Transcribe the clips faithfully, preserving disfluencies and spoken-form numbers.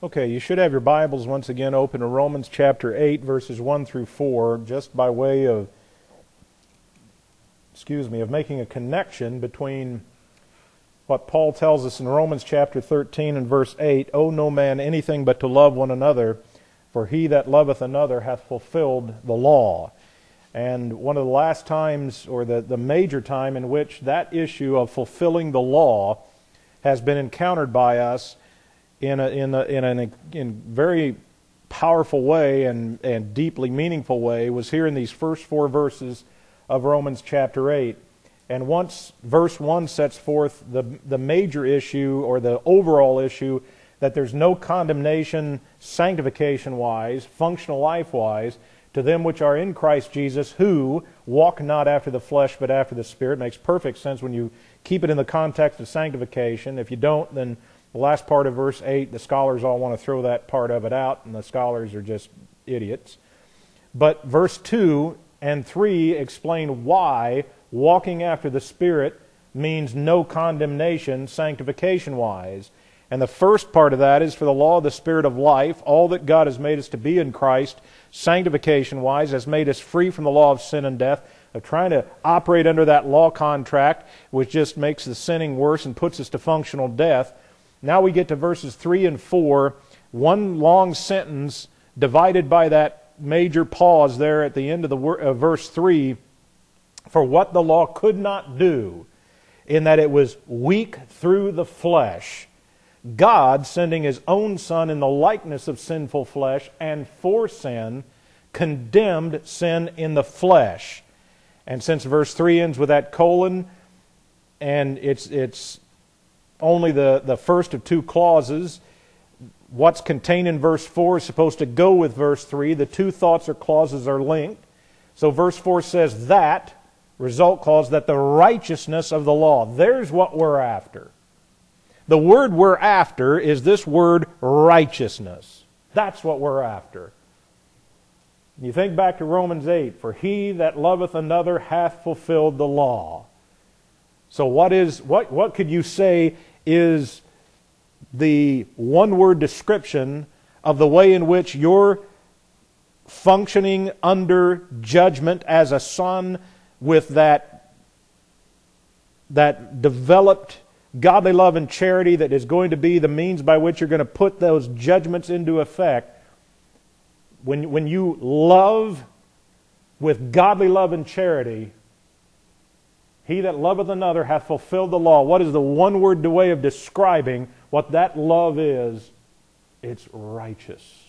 Okay, you should have your Bibles once again open to Romans chapter eight, verses one through four, just by way of, excuse me, of making a connection between what Paul tells us in Romans chapter thirteen and verse eight, "Owe no man anything but to love one another, for he that loveth another hath fulfilled the law." And one of the last times, or the, the major time in which that issue of fulfilling the law has been encountered by us in a in a, in a in very powerful way and, and deeply meaningful way was here in these first four verses of Romans chapter eight. And once verse one sets forth the the major issue or the overall issue that there's no condemnation sanctification-wise, functional life-wise, to them which are in Christ Jesus, who walk not after the flesh but after the Spirit. It makes perfect sense when you keep it in the context of sanctification. If you don't, then the last part of verse eight, the scholars all want to throw that part of it out, and the scholars are just idiots. But verse two and three explain why walking after the Spirit means no condemnation sanctification-wise. And the first part of that is for the law of the Spirit of life, all that God has made us to be in Christ, sanctification-wise, has made us free from the law of sin and death, of trying to operate under that law contract, which just makes the sinning worse and puts us to functional death. Now we get to verses three and four, one long sentence divided by that major pause there at the end of the uh, verse three, for what the law could not do, in that it was weak through the flesh, God, sending His own Son in the likeness of sinful flesh, and for sin, condemned sin in the flesh. And since verse three ends with that colon, and it's it's only the, the first of two clauses, what's contained in verse four is supposed to go with verse three. The two thoughts or clauses are linked. So verse four says that, result clause, that the righteousness of the law, there's what we're after. The word we're after is this word righteousness. That's what we're after. You think back to Romans eight, for he that loveth another hath fulfilled the law. So what is what what could you say is the one-word description of the way in which you're functioning under judgment as a son with that that developed godly love and charity that is going to be the means by which you're going to put those judgments into effect? When, when you love with godly love and charity, he that loveth another hath fulfilled the law. What is the one-word way of describing what that love is? It's righteous.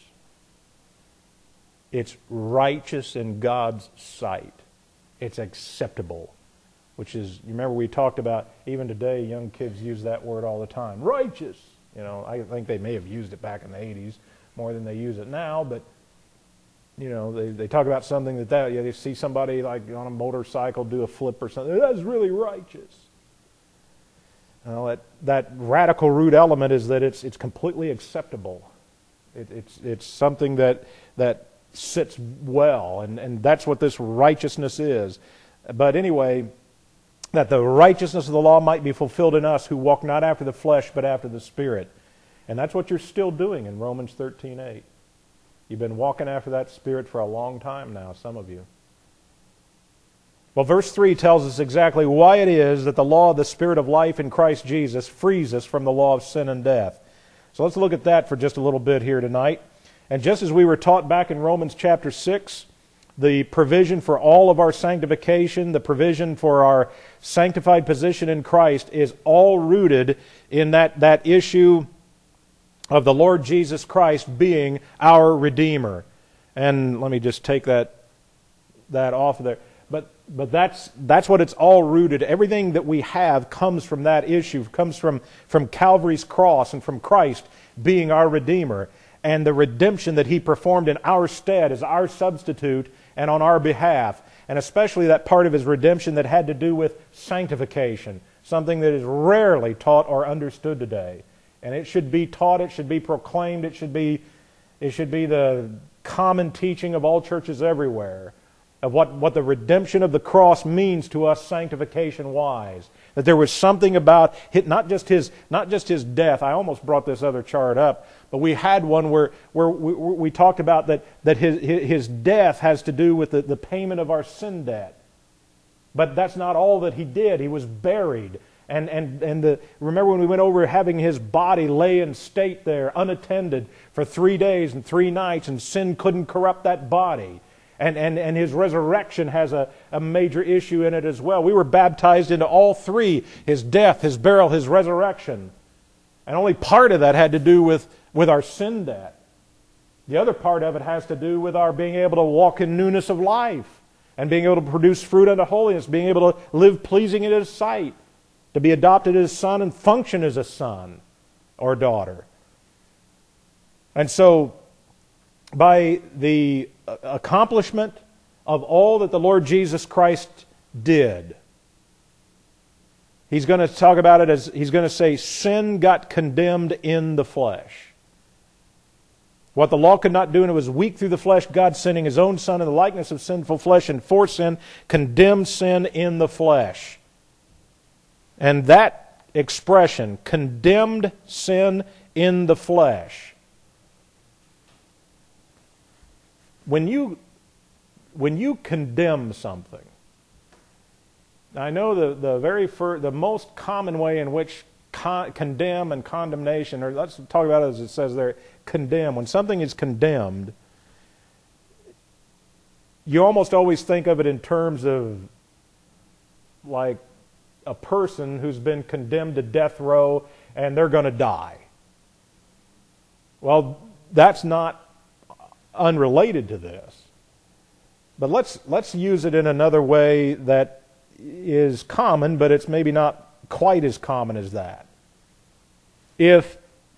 It's righteous in God's sight. It's acceptable. Which is, you remember we talked about, even today, young kids use that word all the time. Righteous. You know, I think they may have used it back in the eighties more than they use it now, but, you know, they, they talk about something that, that yeah, they see somebody like on a motorcycle do a flip or something. That's really righteous. Well, that, that radical root element is that it's it's completely acceptable. It, it's it's something that that sits well, and, and that's what this righteousness is. But anyway, that the righteousness of the law might be fulfilled in us who walk not after the flesh but after the Spirit. And that's what you're still doing in Romans thirteen eight. You've been walking after that Spirit for a long time now, some of you. Well, verse three tells us exactly why it is that the law of the Spirit of life in Christ Jesus frees us from the law of sin and death. So let's look at that for just a little bit here tonight. And just as we were taught back in Romans chapter six, the provision for all of our sanctification, the provision for our sanctified position in Christ is all rooted in that, that issue of the Lord Jesus Christ being our Redeemer. And let me just take that that off of there. But but that's that's what it's all rooted. Everything that we have comes from that issue, comes from, from Calvary's cross and from Christ being our Redeemer. And the redemption that He performed in our stead as our substitute and on our behalf. And especially that part of His redemption that had to do with sanctification, something that is rarely taught or understood today. And it should be taught, it should be proclaimed, it should be, it should be the common teaching of all churches everywhere, of what, what the redemption of the cross means to us sanctification-wise. That there was something about it, not just his, not just his death. I almost brought this other chart up, but we had one where, where we, we talked about that, that his, his death has to do with the, the payment of our sin debt. But that's not all that he did. He was buried. And, and, and the, remember when we went over having his body lay in state there, unattended, for three days and three nights, and sin couldn't corrupt that body. And, and, and his resurrection has a, a major issue in it as well. We were baptized into all three, his death, his burial, his resurrection. And only part of that had to do with, with our sin debt. The other part of it has to do with our being able to walk in newness of life and being able to produce fruit unto holiness, being able to live pleasing in His sight, to be adopted as a son and function as a son or daughter. And so, by the accomplishment of all that the Lord Jesus Christ did, He's going to talk about it as, He's going to say, sin got condemned in the flesh. What the law could not do, and it was weak through the flesh, God sending His own Son in the likeness of sinful flesh and for sin, condemned sin in the flesh. And that expression, condemned sin in the flesh. When you, when you condemn something, I know the, the very first, the most common way in which con- condemn and condemnation, or let's talk about it as it says there, condemn. When something is condemned, you almost always think of it in terms of like a person who's been condemned to death row and they're going to die. Well, that's not unrelated to this. But let's let's use it in another way that is common, but it's maybe not quite as common as that. If,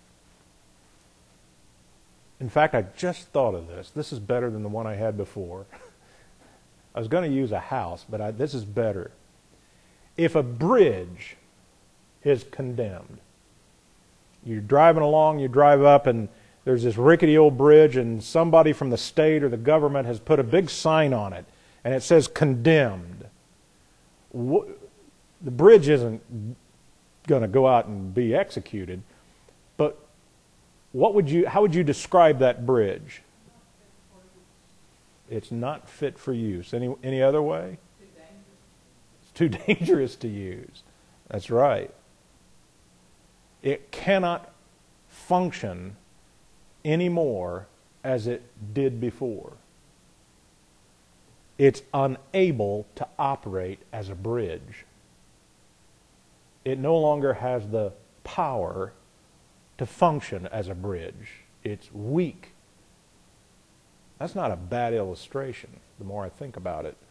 in fact, I just thought of this. This is better than the one I had before. I was going to use a house, but I, this is better. If a bridge is condemned, you're driving along, you drive up, and there's this rickety old bridge, and somebody from the state or the government has put a big sign on it, and it says condemned. The bridge isn't going to go out and be executed, but what would you? How would you describe that bridge? It's not fit for use. Any any other way? It's too dangerous to use. That's right. It cannot function anymore as it did before. It's unable to operate as a bridge. It no longer has the power to function as a bridge. It's weak. That's not a bad illustration, the more I think about it.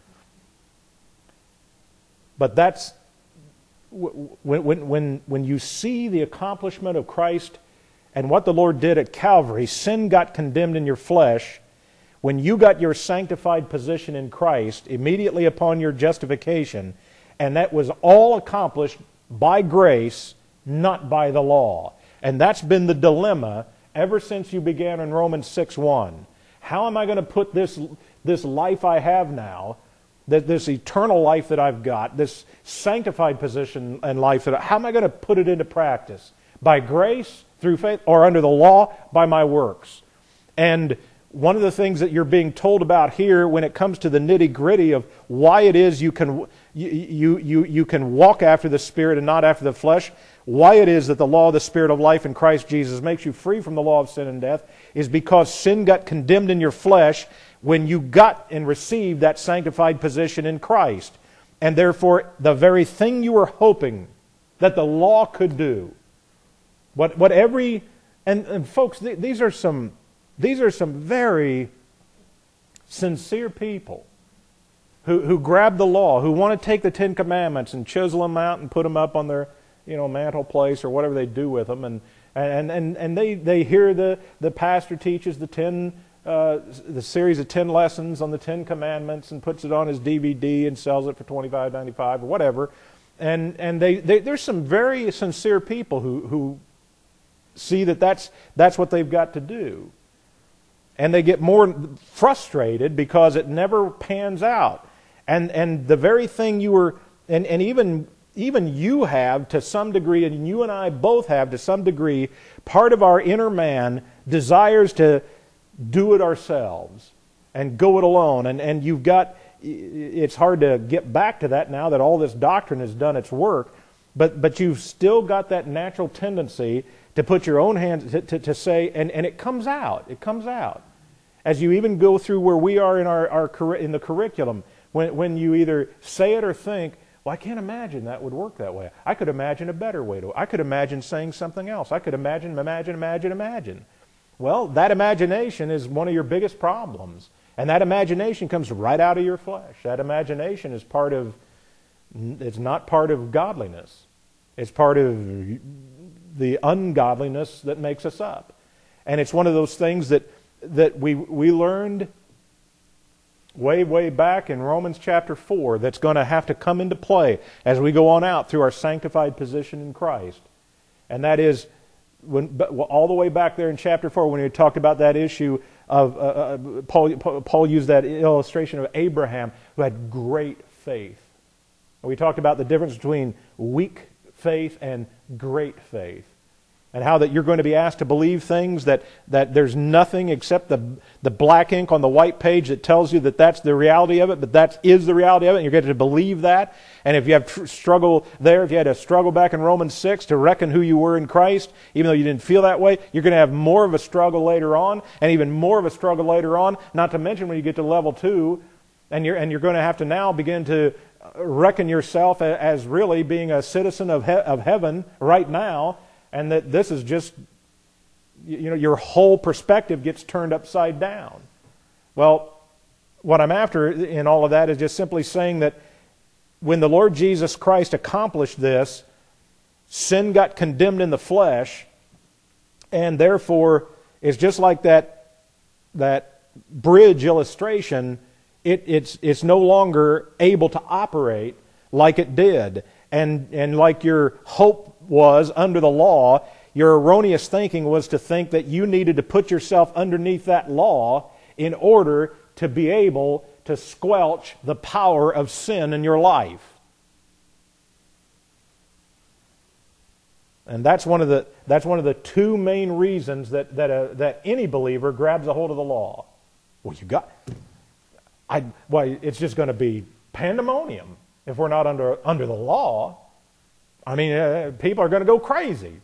But that's, when, when, when, when you see the accomplishment of Christ and what the Lord did at Calvary, sin got condemned in your flesh. When you got your sanctified position in Christ, immediately upon your justification, and that was all accomplished by grace, not by the law. And that's been the dilemma ever since you began in Romans six one. How am I going to put this, this life I have now, that this eternal life that I've got, this sanctified position and life, that I, how am I going to put it into practice? By grace, through faith, or under the law, by my works? And one of the things that you're being told about here when it comes to the nitty-gritty of why it is you can you, you, you, you can walk after the Spirit and not after the flesh, why it is that the law of the Spirit of life in Christ Jesus makes you free from the law of sin and death, is because sin got condemned in your flesh when you got and received that sanctified position in Christ. And therefore, the very thing you were hoping that the law could do, what, what every... And, and folks, th- these are some... These are some very sincere people who, who grab the law, who want to take the Ten Commandments and chisel them out and put them up on their, you know, mantle place or whatever they do with them. And and and, and they, they hear the, the pastor teaches the ten uh, the series of ten lessons on the Ten Commandments and puts it on his D V D and sells it for twenty-five ninety-five or whatever. And and they, they there's some very sincere people who who see that that's that's what they've got to do. And they get more frustrated because it never pans out. And and the very thing you were, and, and even even you have to some degree, and you and I both have to some degree, part of our inner man desires to do it ourselves and go it alone. And, and you've got, it's hard to get back to that now that all this doctrine has done its work, but but you've still got that natural tendency to put your own hands, to, to, to say, and, and it comes out, it comes out. As you even go through where we are in our, our in the curriculum, when, when you either say it or think, well, I can't imagine that would work that way. I could imagine a better way to, I could imagine saying something else. I could imagine, imagine, imagine, imagine. Well, that imagination is one of your biggest problems. And that imagination comes right out of your flesh. That imagination is part of, it's not part of godliness. It's part of the ungodliness that makes us up. And it's one of those things that, that we, we learned way, way back in Romans chapter four that's going to have to come into play as we go on out through our sanctified position in Christ. And that is, when, all the way back there in chapter four when he talked about that issue of, uh, uh, Paul, Paul used that illustration of Abraham who had great faith. We talked about the difference between weak faith and great faith. And how that you're going to be asked to believe things that, that there's nothing except the, the black ink on the white page that tells you that that's the reality of it, but that is the reality of it, and you're going to believe that. And if you have tr- struggle there, if you had a struggle back in Romans six to reckon who you were in Christ, even though you didn't feel that way, you're going to have more of a struggle later on, and even more of a struggle later on, not to mention when you get to level two, and you're, and you're going to have to now begin to reckon yourself as really being a citizen of, he- of heaven right now, and that this is just, you know, your whole perspective gets turned upside down. Well, what I'm after in all of that is just simply saying that when the Lord Jesus Christ accomplished this, sin got condemned in the flesh, and therefore it's just like that, that bridge illustration, it, it's, it's no longer able to operate like it did. And, and like your hope was under the law, your erroneous thinking was to think that you needed to put yourself underneath that law in order to be able to squelch the power of sin in your life. And that's one of the that's one of the two main reasons that that a, that any believer grabs a hold of the law. Well, you got, I well, it's just going to be pandemonium if we're not under under the law. I mean, uh, people are going to go crazy.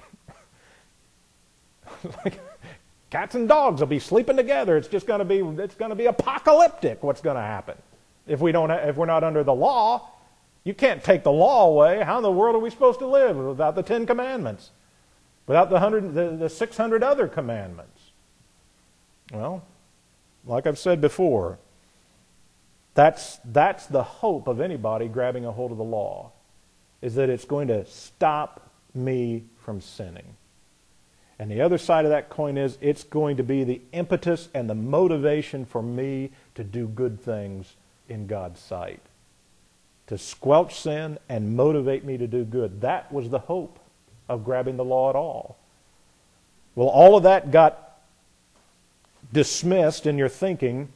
Like cats and dogs will be sleeping together. It's just going to be it's going to be apocalyptic. What's going to happen if we don't if we're not under the law? You can't take the law away. How in the world are we supposed to live without the Ten Commandments? Without the hundred the, the six hundred other commandments? Well, like I've said before, that's that's the hope of anybody grabbing a hold of the law, is that it's going to stop me from sinning. And the other side of that coin is it's going to be the impetus and the motivation for me to do good things in God's sight. To squelch sin and motivate me to do good. That was the hope of grabbing the law at all. Well, all of that got dismissed in your thinking,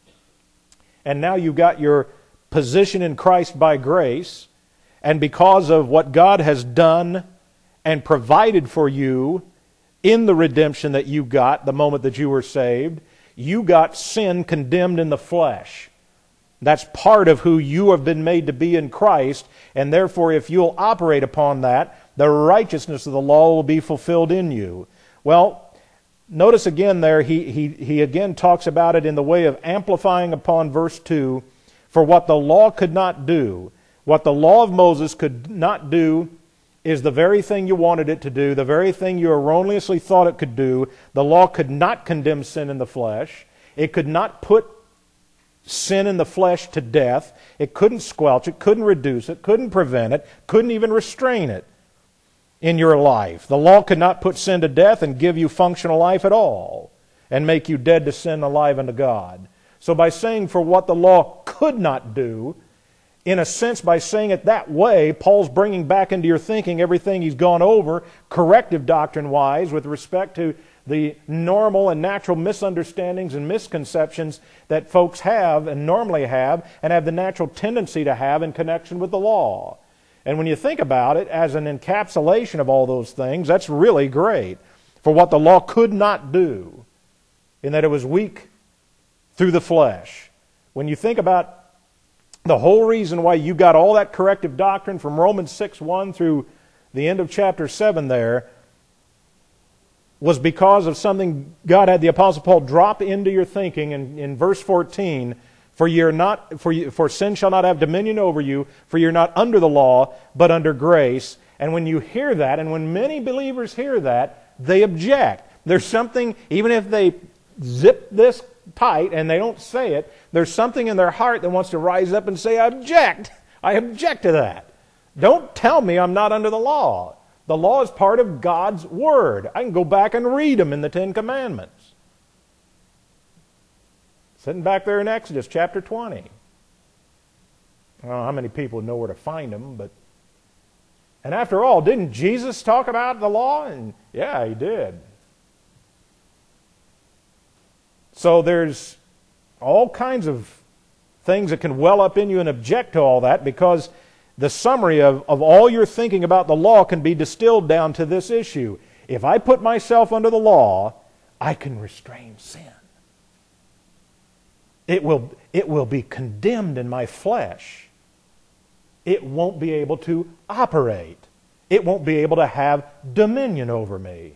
and now you've got your position in Christ by grace, and because of what God has done and provided for you in the redemption that you got the moment that you were saved, you got sin condemned in the flesh. That's part of who you have been made to be in Christ, and therefore if you'll operate upon that, the righteousness of the law will be fulfilled in you. Well, notice again there, he, he, he again talks about it in the way of amplifying upon verse two, for what the law could not do, what the law of Moses could not do is the very thing you wanted it to do, the very thing you erroneously thought it could do. The law could not condemn sin in the flesh. It could not put sin in the flesh to death. It couldn't squelch it, couldn't reduce it, couldn't prevent it, couldn't even restrain it in your life. The law could not put sin to death and give you functional life at all and make you dead to sin, alive unto God. So by saying for what the law could not do, in a sense, by saying it that way, Paul's bringing back into your thinking everything he's gone over, corrective doctrine-wise, with respect to the normal and natural misunderstandings and misconceptions that folks have and normally have and have the natural tendency to have in connection with the law. And when you think about it as an encapsulation of all those things, that's really great for what the law could not do, in that it was weak through the flesh. When you think about the whole reason why you got all that corrective doctrine from Romans six one through the end of chapter seven there, was because of something God had the Apostle Paul drop into your thinking in, in verse fourteen. For you're not, for you, for sin shall not have dominion over you, for you're not under the law, but under grace. And when you hear that, and when many believers hear that, they object. There's something, even if they zip this tight and they don't say it, there's something in their heart that wants to rise up and say, I object. I object to that. Don't tell me I'm not under the law. The law is part of God's Word. I can go back and read them in the Ten Commandments. Sitting back there in Exodus chapter twenty. I don't know how many people know where to find them, but... And after all, didn't Jesus talk about the law? And yeah, He did. So there's all kinds of things that can well up in you and object to all that, because the summary of, of all your thinking about the law can be distilled down to this issue. If I put myself under the law, I can restrain sin. It will, it will be condemned in my flesh. It won't be able to operate. It won't be able to have dominion over me.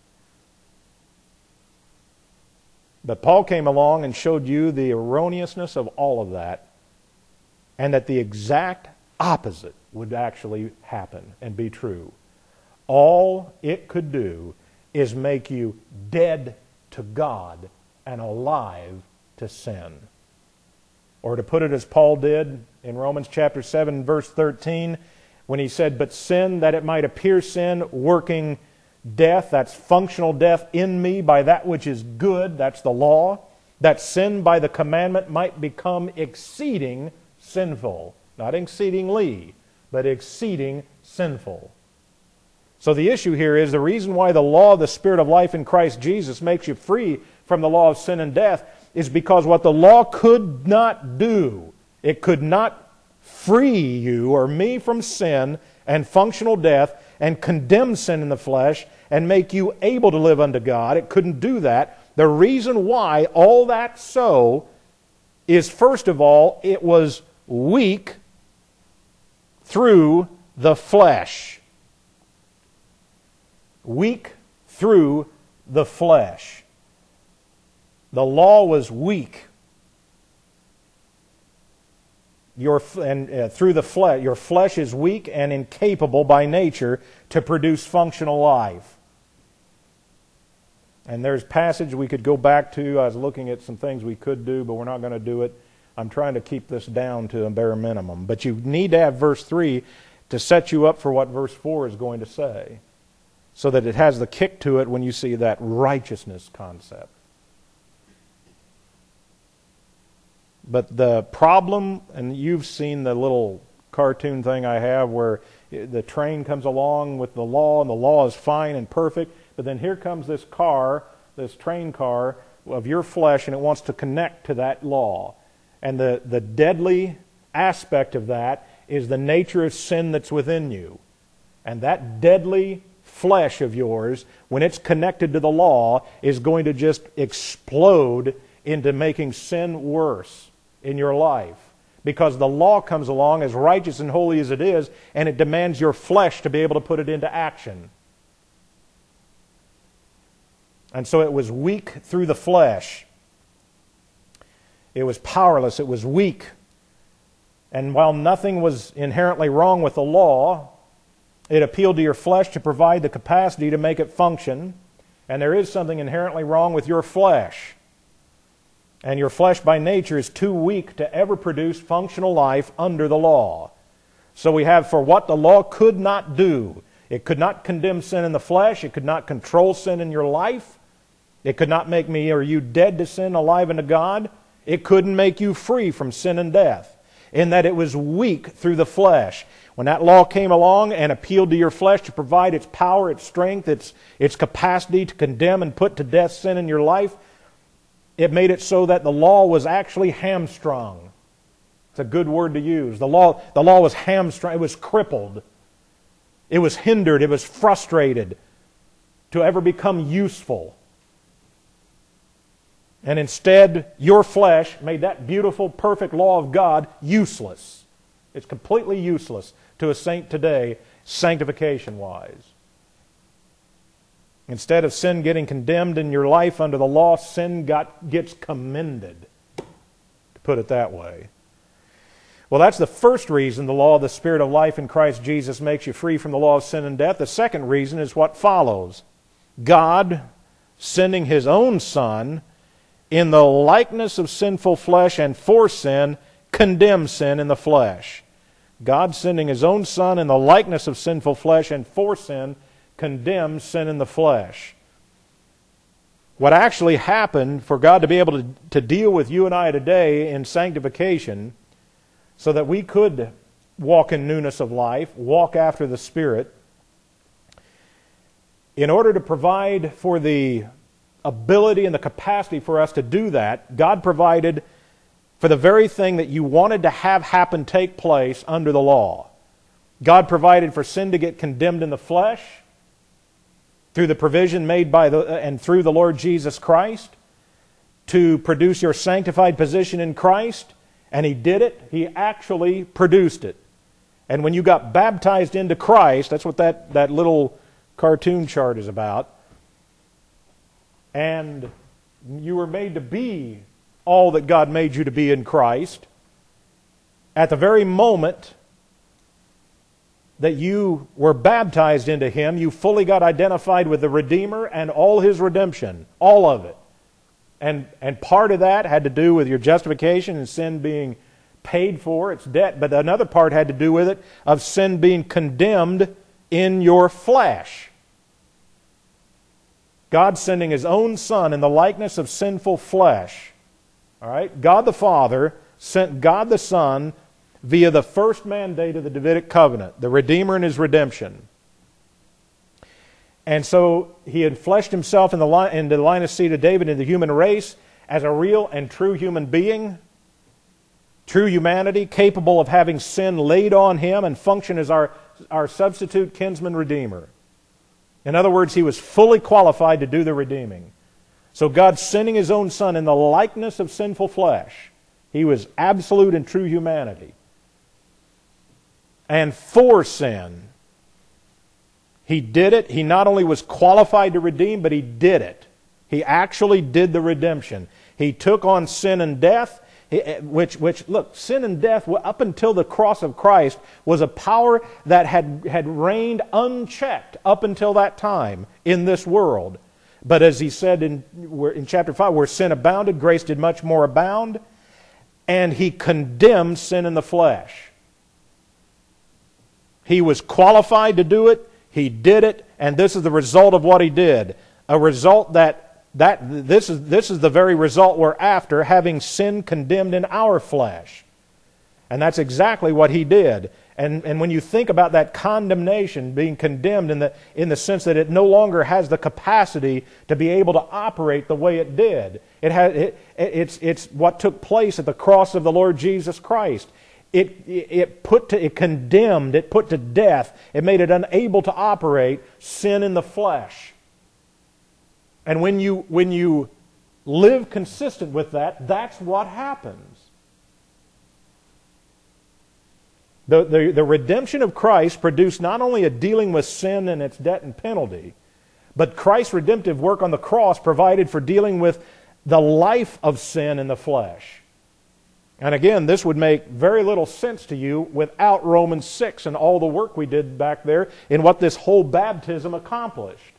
But Paul came along and showed you the erroneousness of all of that, and that the exact opposite would actually happen and be true. All it could do is make you dead to God and alive to sin. Or to put it as Paul did in Romans chapter seven, verse thirteen, when he said, but sin, that it might appear sin, working death, that's functional death in me by that which is good, that's the law, that sin by the commandment might become exceeding sinful. Not exceedingly, but exceeding sinful. So the issue here is the reason why the law of the Spirit of life in Christ Jesus makes you free from the law of sin and death is because what the law could not do, it could not free you or me from sin and functional death and condemn sin in the flesh and make you able to live unto God. It couldn't do that. The reason why all that so is, first of all, it was weak through the flesh. Weak through the flesh. The law was weak. Your and uh, through the flesh, your flesh is weak and incapable by nature to produce functional life. And there's passage we could go back to. I was looking at some things we could do, but we're not going to do it. I'm trying to keep this down to a bare minimum. But you need to have verse three to set you up for what verse four is going to say, so that it has the kick to it when you see that righteousness concept. But the problem, and you've seen the little cartoon thing I have where the train comes along with the law, and the law is fine and perfect, but then here comes this car, this train car of your flesh, and it wants to connect to that law. And the, the deadly aspect of that is the nature of sin that's within you. And that deadly flesh of yours, when it's connected to the law, is going to just explode into making sin worse in your life. Because the law comes along, as righteous and holy as it is, and it demands your flesh to be able to put it into action. And so it was weak through the flesh. It was powerless. It was weak. And while nothing was inherently wrong with the law, it appealed to your flesh to provide the capacity to make it function. And there is something inherently wrong with your flesh. And your flesh by nature is too weak to ever produce functional life under the law. So we have, for what the law could not do, it could not condemn sin in the flesh, it could not control sin in your life, it could not make me or you dead to sin, alive unto God, it couldn't make you free from sin and death. in that it was weak through the flesh. When that law came along and appealed to your flesh to provide its power, its strength, its, its capacity to condemn and put to death sin in your life, it made it so that the law was actually hamstrung. It's a good word to use. The law, the law was hamstrung. It was crippled. It was hindered. It was frustrated to ever become useful. And instead, your flesh made that beautiful, perfect law of God useless. It's completely useless to a saint today, sanctification-wise. Instead of sin getting condemned in your life under the law, sin got, gets commended, to put it that way. Well, that's the first reason the law of the Spirit of life in Christ Jesus makes you free from the law of sin and death. The second reason is what follows. God, sending His own Son in the likeness of sinful flesh and for sin, condemns sin in the flesh. God, sending His own Son in the likeness of sinful flesh and for sin, condemns sin in the flesh. What actually happened for God to be able to, to deal with you and I today in sanctification so that we could walk in newness of life, walk after the Spirit, in order to provide for the ability and the capacity for us to do that, God provided for the very thing that you wanted to have happen take place under the law. God provided for sin to get condemned in the flesh through the provision made by the and through the Lord Jesus Christ to produce your sanctified position in Christ, and He did it. He actually produced it. And when you got baptized into Christ, that's what that, that little cartoon chart is about, and you were made to be all that God made you to be in Christ, at the very moment that you were baptized into Him, you fully got identified with the Redeemer and all His redemption, all of it. And, and part of that had to do with your justification and sin being paid for, its debt, but another part had to do with it of sin being condemned in your flesh. God sending His own Son in the likeness of sinful flesh. All right? God the Father sent God the Son via the first mandate of the Davidic covenant, the Redeemer and His redemption. And so He had fleshed Himself in the line, into the line of seed of David in the human race as a real and true human being, true humanity, capable of having sin laid on Him and function as our, our substitute kinsman redeemer. In other words, He was fully qualified to do the redeeming. So God sending His own Son in the likeness of sinful flesh, He was absolute and true humanity. And for sin, He did it. He not only was qualified to redeem, but He did it. He actually did the redemption. He took on sin and death, which, which look, sin and death, up until the cross of Christ, was a power that had, had reigned unchecked up until that time in this world. But as He said in, in chapter five, where sin abounded, grace did much more abound, and He condemned sin in the flesh. He was qualified to do it. He did it, and this is the result of what He did. A result that, that this is, this is the very result we're after, having sin condemned in our flesh. And that's exactly what He did. And, and when you think about that condemnation, being condemned in the, in the sense that it no longer has the capacity to be able to operate the way it did. It has, it, it's, it's what took place at the cross of the Lord Jesus Christ. It, it put to, it condemned, it put to death, it made it unable to operate sin in the flesh. And when you, when you live consistent with that, that's what happens. The, the, the redemption of Christ produced not only a dealing with sin and its debt and penalty, but Christ's redemptive work on the cross provided for dealing with the life of sin in the flesh. And again, this would make very little sense to you without Romans six and all the work we did back there in what this whole baptism accomplished.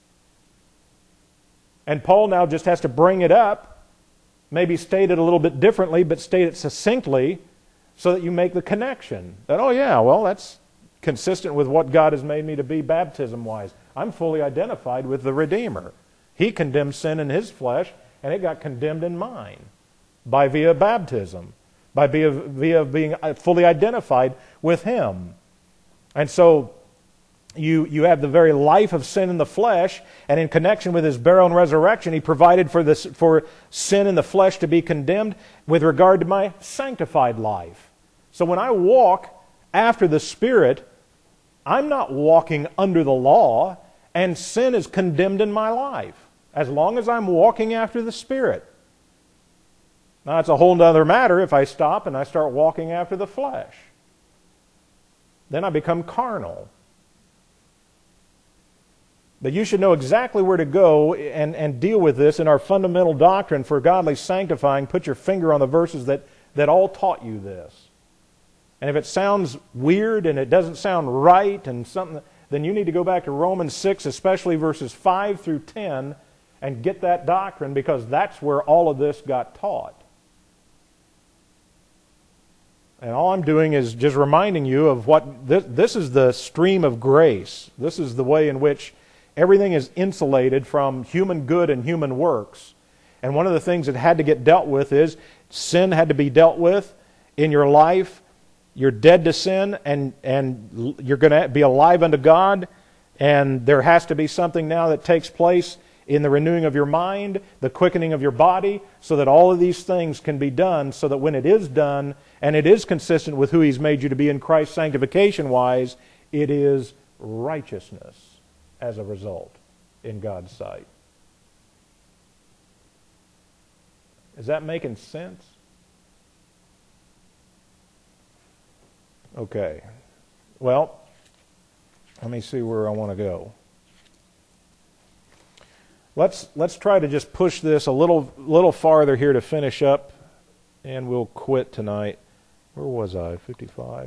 And Paul now just has to bring it up, maybe state it a little bit differently, but state it succinctly so that you make the connection. That, oh yeah, well, that's consistent with what God has made me to be baptism-wise. I'm fully identified with the Redeemer. He condemned sin in His flesh, and it got condemned in mine by via baptism. by via, via being fully identified with Him. And so you, you have the very life of sin in the flesh, and in connection with His burial and resurrection, He provided for, this, for sin in the flesh to be condemned with regard to my sanctified life. So when I walk after the Spirit, I'm not walking under the law, and sin is condemned in my life, as long as I'm walking after the Spirit. Now, it's a whole other matter if I stop and I start walking after the flesh. Then I become carnal. But you should know exactly where to go and, and deal with this in our fundamental doctrine for godly sanctifying. Put your finger on the verses that, that all taught you this. And if it sounds weird and it doesn't sound right and something, then you need to go back to Romans six, especially verses five through ten, and get that doctrine, because that's where all of this got taught. And all I'm doing is just reminding you of what this, this is the stream of grace. This is the way in which everything is insulated from human good and human works. And one of the things that had to get dealt with is sin had to be dealt with in your life. You're dead to sin, and, and you're going to be alive unto God. And there has to be something now that takes place in the renewing of your mind, the quickening of your body, so that all of these things can be done, so that when it is done, and it is consistent with who He's made you to be in Christ sanctification-wise, it is righteousness as a result in God's sight. Is that making sense? Okay. Well, let me see where I want to go. Let's let's try to just push this a little little farther here to finish up, and we'll quit tonight. Where was I? fifty-five.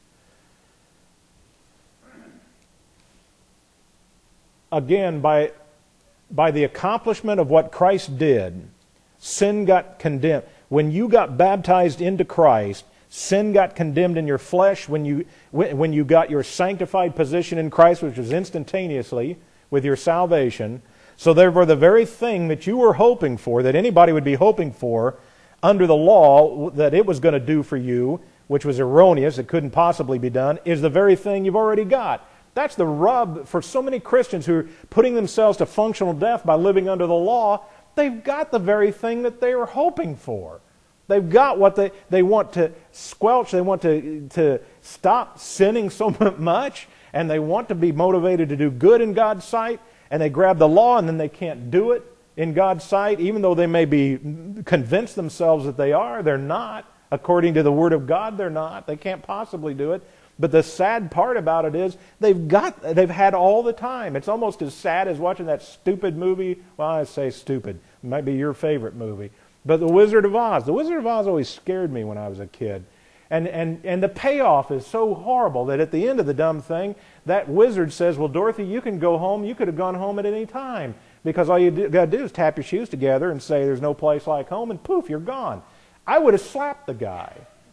Again, by by the accomplishment of what Christ did, sin got condemned. When you got baptized into Christ, sin got condemned in your flesh. When you when you got your sanctified position in Christ, which was instantaneously with your salvation. So therefore, the very thing that you were hoping for, that anybody would be hoping for under the law, that it was going to do for you, which was erroneous, it couldn't possibly be done, is the very thing you've already got. That's the rub for so many Christians who are putting themselves to functional death by living under the law. They've got the very thing that they were hoping for. They've got what they, they want to squelch. They want to, to stop sinning so much, and they want to be motivated to do good in God's sight. And they grab the law, and then they can't do it in God's sight, even though they may be convinced themselves that they are. They're not. According to the Word of God, they're not. They can't possibly do it. But the sad part about it is they've got, they've had all the time. It's almost as sad as watching that stupid movie. Well, I say stupid. It might be your favorite movie. But The Wizard of Oz. The Wizard of Oz always scared me when I was a kid. And, and, and the payoff is so horrible that at the end of the dumb thing, that wizard says, well, Dorothy, you can go home. You could have gone home at any time, because all you got to do is tap your shoes together and say there's no place like home, and poof, you're gone. I would have slapped the guy.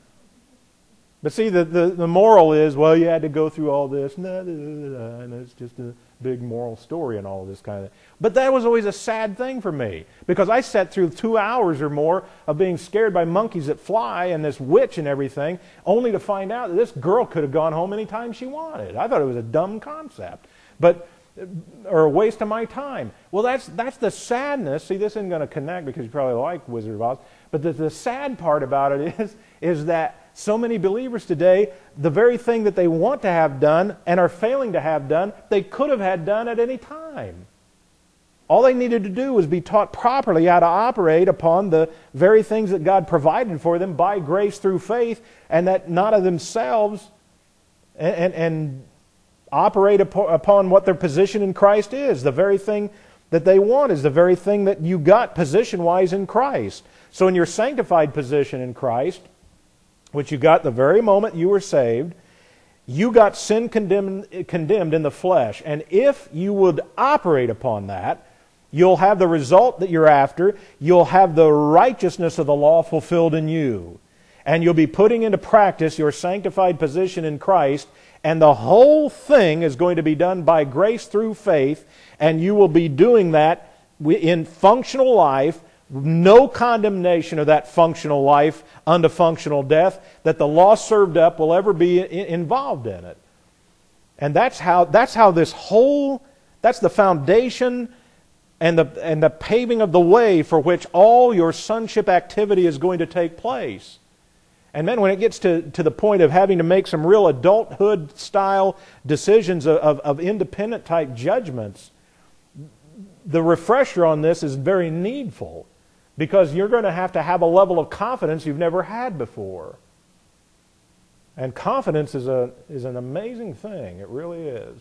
But see, the, the, the moral is, well, you had to go through all this, and it's just a big moral story and all this kind of thing. But that was always a sad thing for me, because I sat through two hours or more of being scared by monkeys that fly and this witch and everything, only to find out that this girl could have gone home anytime she wanted. I thought it was a dumb concept, but or a waste of my time. Well, that's that's the sadness. See, this isn't going to connect because you probably like Wizard of Oz, but the, the sad part about it is, is that so many believers today, the very thing that they want to have done and are failing to have done, they could have had done at any time. All they needed to do was be taught properly how to operate upon the very things that God provided for them by grace through faith, and that not of themselves, and, and, and operate upon what their position in Christ is. The very thing that they want is the very thing that you got position-wise in Christ. So in your sanctified position in Christ, which you got the very moment you were saved, you got sin condemned, condemned in the flesh. And if you would operate upon that, you'll have the result that you're after. You'll have the righteousness of the law fulfilled in you. And you'll be putting into practice your sanctified position in Christ. And the whole thing is going to be done by grace through faith. And you will be doing that in functional life no condemnation of that functional life unto functional death, that the law served up will ever be involved in it. And that's how that's how this whole, that's the foundation and the and the paving of the way for which all your sonship activity is going to take place. And then when it gets to, to the point of having to make some real adulthood-style decisions of, of, of independent-type judgments, the refresher on this is very needful, because you're going to have to have a level of confidence you've never had before. And confidence is a is an amazing thing. It really is.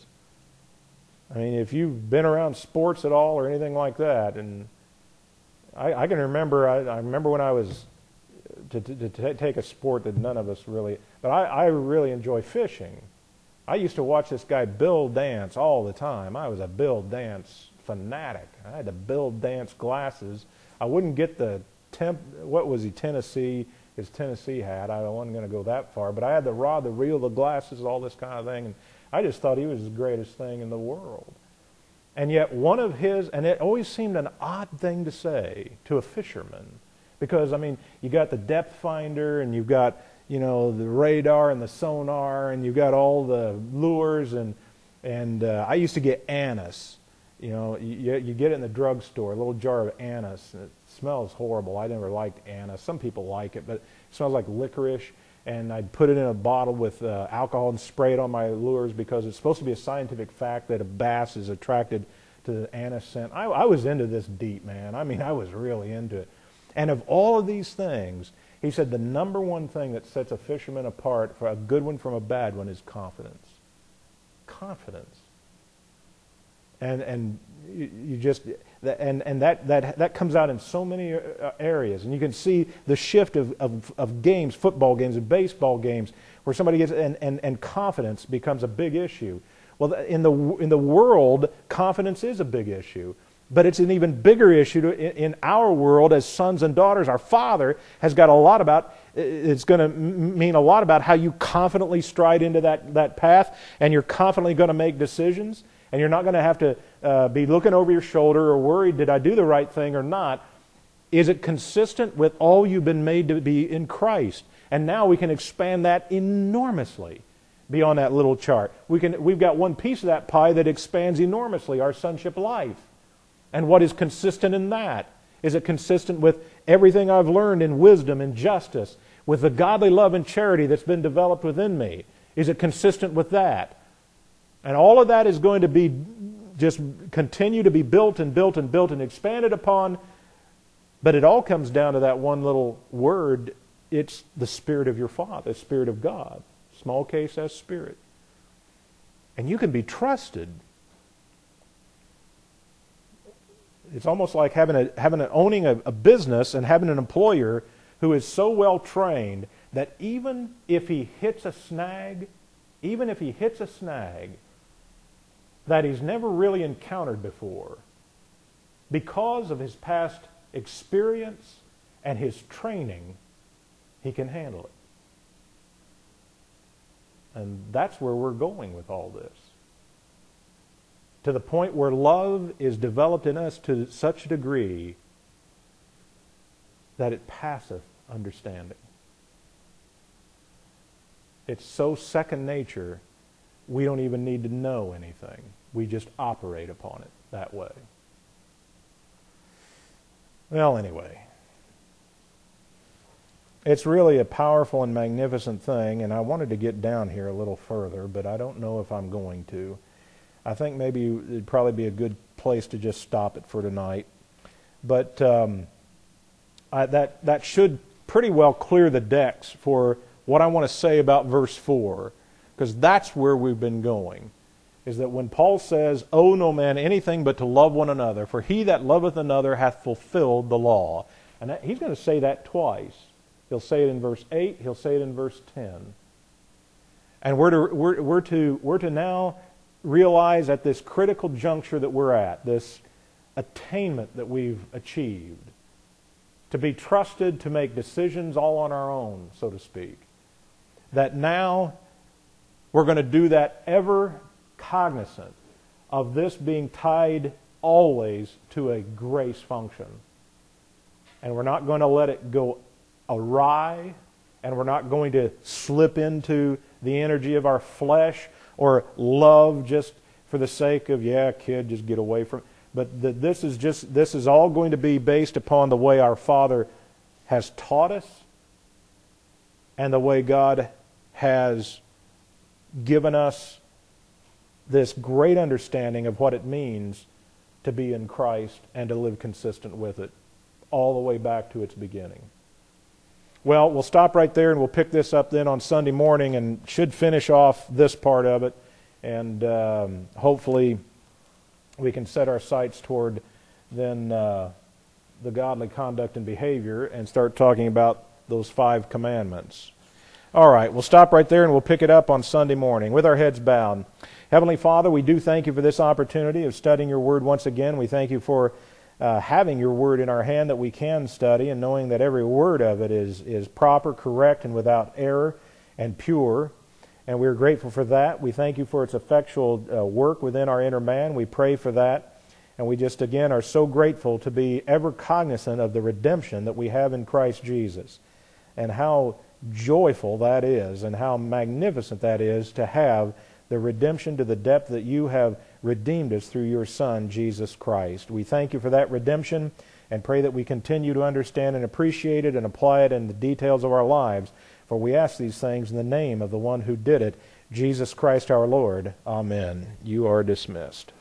I mean, if you've been around sports at all or anything like that, and I, I can remember, I, I remember when I was, to, to, to take a sport that none of us really, but I, I really enjoy fishing. I used to watch this guy Bill Dance all the time. I was a Bill Dance fanatic. I had the Bill Dance glasses. I wouldn't get the temp. What was he? Tennessee. His Tennessee hat. I wasn't going to go that far, but I had the rod, the reel, the glasses, all this kind of thing, and I just thought he was the greatest thing in the world. And yet, one of his, and it always seemed an odd thing to say to a fisherman, because I mean, you got the depth finder, and you've got, you know, the radar and the sonar, and you've got all the lures, and and uh, I used to get anise. You know, you, you get it in the drugstore, a little jar of anise, and it smells horrible. I never liked anise. Some people like it, but it smells like licorice. And I'd put it in a bottle with uh, alcohol and spray it on my lures, because it's supposed to be a scientific fact that a bass is attracted to the anise scent. I, I was into this deep, man. I mean, I was really into it. And of all of these things, he said the number one thing that sets a fisherman apart, for a good one from a bad one, is confidence. Confidence. And and you, you just and and that that that comes out in so many areas, and you can see the shift of, of, of games, football games and baseball games, where somebody gets and, and, and confidence becomes a big issue. Well, in the in the world, confidence is a big issue, but it's an even bigger issue to, in, in our world as sons and daughters. Our Father has got a lot about. It's going to mean a lot about how you confidently stride into that that path, and you're confidently going to make decisions. And you're not going to have to uh, be looking over your shoulder or worried, did I do the right thing or not? Is it consistent with all you've been made to be in Christ? And now we can expand that enormously beyond that little chart. We can, we've got one piece of that pie that expands enormously, our sonship life. And what is consistent in that? Is it consistent with everything I've learned in wisdom and justice, with the godly love and charity that's been developed within me? Is it consistent with that? And all of that is going to be just continue to be built and built and built and expanded upon. But it all comes down to that one little word. It's the Spirit of your Father, the Spirit of God. Small case as Spirit. And you can be trusted. It's almost like having a having a, owning a, a business and having an employer who is so well trained that even if he hits a snag, even if he hits a snag that he's never really encountered before, because of his past experience and his training, he can handle it. And that's where we're going with all this. To the point where love is developed in us to such a degree that it passeth understanding. It's so second nature, we don't even need to know anything. We just operate upon it that way. Well, anyway, it's really a powerful and magnificent thing, and I wanted to get down here a little further, but I don't know if I'm going to. I think maybe it'd probably be a good place to just stop it for tonight. But um, I, that that should pretty well clear the decks for what I want to say about verse four, because that's where we've been going, is that when Paul says, "Owe no man anything but to love one another, for he that loveth another hath fulfilled the law." And that, he's going to say that twice. He'll say it in verse eight, he'll say it in verse ten. And we're to, we're, we're to, we're to now realize at this critical juncture that we're at, this attainment that we've achieved, to be trusted to make decisions all on our own, so to speak, that now we're going to do that ever cognizant of this being tied always to a grace function. and we're not going to let it go awry, and we're not going to slip into the energy of our flesh or love just for the sake of, yeah, kid, just get away from it. But the, this is just this is all going to be based upon the way our Father has taught us and the way God has given us this great understanding of what it means to be in Christ and to live consistent with it all the way back to its beginning. Well, we'll stop right there and we'll pick this up then on Sunday morning and should finish off this part of it, and um, hopefully we can set our sights toward then uh, the godly conduct and behavior and start talking about those five commandments. All right, we'll stop right there and we'll pick it up on Sunday morning with our heads bowed. Heavenly Father, we do thank you for this opportunity of studying your word once again. We thank you for uh, having your word in our hand that we can study, and knowing that every word of it is, is proper, correct, and without error and pure. And we're grateful for that. We thank you for its effectual uh, work within our inner man. We pray for that. And we just, again, are so grateful to be ever cognizant of the redemption that we have in Christ Jesus, and how joyful that is, and how magnificent that is to have the redemption to the depth that you have redeemed us through your Son, Jesus Christ. We thank you for that redemption and pray that we continue to understand and appreciate it and apply it in the details of our lives. For we ask these things in the name of the one who did it, Jesus Christ our Lord. Amen. You are dismissed.